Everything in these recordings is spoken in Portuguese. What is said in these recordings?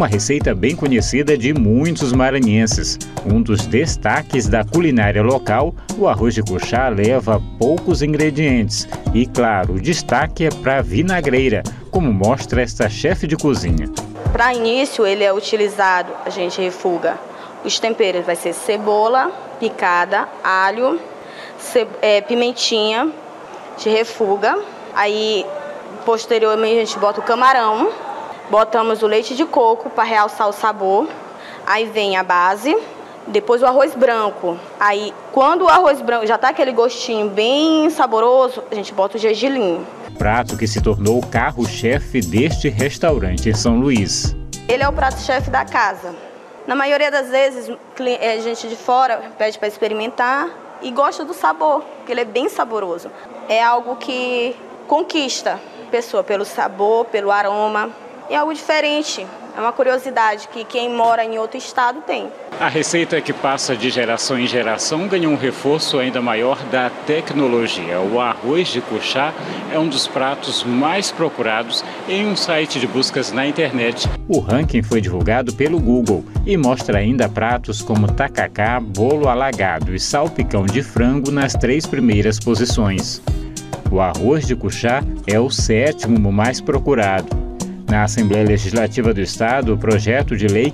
uma receita bem conhecida de muitos maranhenses. Um dos destaques da culinária local, o arroz de cuchá leva poucos ingredientes e, claro, o destaque é para a vinagreira, como mostra esta chefe de cozinha. Para início, ele é utilizado, a gente refuga os temperos, vai ser cebola picada, alho, pimentinha, de refuga. Aí, posteriormente, a gente bota o camarão, botamos o leite de coco para realçar o sabor. Aí vem a base, depois o arroz branco. Aí, quando o arroz branco já tá aquele gostinho bem saboroso, a gente bota o gergelim. Prato que se tornou o carro-chefe deste restaurante em São Luís. Ele é o prato-chefe da casa. Na maioria das vezes, a gente de fora pede para experimentar e gosta do sabor, porque ele é bem saboroso. É algo que conquista a pessoa pelo sabor, pelo aroma. É algo diferente. É uma curiosidade que quem mora em outro estado tem. A receita que passa de geração em geração ganhou um reforço ainda maior da tecnologia. O arroz de cuchá é um dos pratos mais procurados em um site de buscas na internet. O ranking foi divulgado pelo Google e mostra ainda pratos como tacacá, bolo alagado e salpicão de frango nas 3 primeiras posições. O arroz de cuchá é o 7º mais procurado. Na Assembleia Legislativa do Estado, o projeto de Lei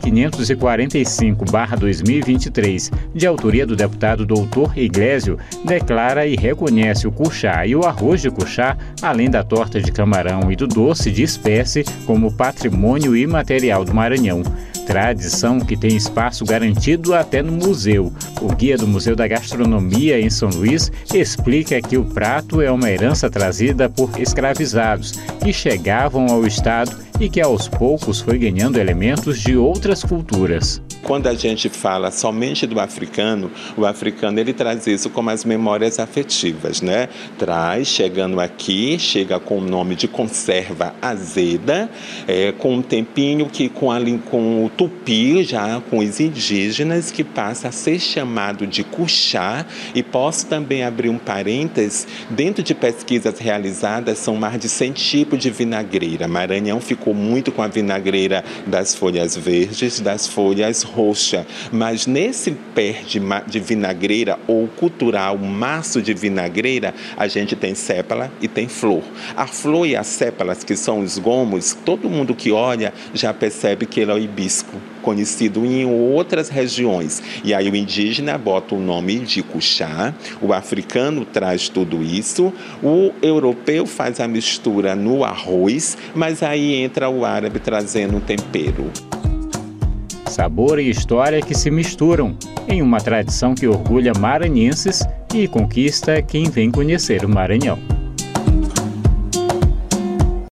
545/2023, de autoria do deputado Dr. Iglesio, declara e reconhece o cuchá e o arroz de cuchá, além da torta de camarão e do doce de espécie, como patrimônio imaterial do Maranhão. Tradição que tem espaço garantido até no museu. O guia do Museu da Gastronomia em São Luís explica que o prato é uma herança trazida por escravizados que chegavam ao estado e que aos poucos foi ganhando elementos de outras culturas. Quando a gente fala somente do africano, o africano ele traz isso como as memórias afetivas, né? Traz, chegando aqui, chega com o nome de conserva azeda, com um tempinho que com o tupi, já com os indígenas, que passa a ser chamado de cuchá. E posso também abrir um parênteses, dentro de pesquisas realizadas, são mais de 100 tipos de vinagreira. Maranhão ficou muito com a vinagreira das folhas verdes, das folhas roxa, mas nesse pé de vinagreira ou cultural, maço de vinagreira, a gente tem sépala e tem flor. A flor e as sépalas, que são os gomos, todo mundo que olha já percebe que ele é o hibisco, conhecido em outras regiões. E aí o indígena bota o nome de cuchá, o africano traz tudo isso, o europeu faz a mistura no arroz, mas aí entra o árabe trazendo um tempero. Sabor e história que se misturam em uma tradição que orgulha maranhenses e conquista quem vem conhecer o Maranhão.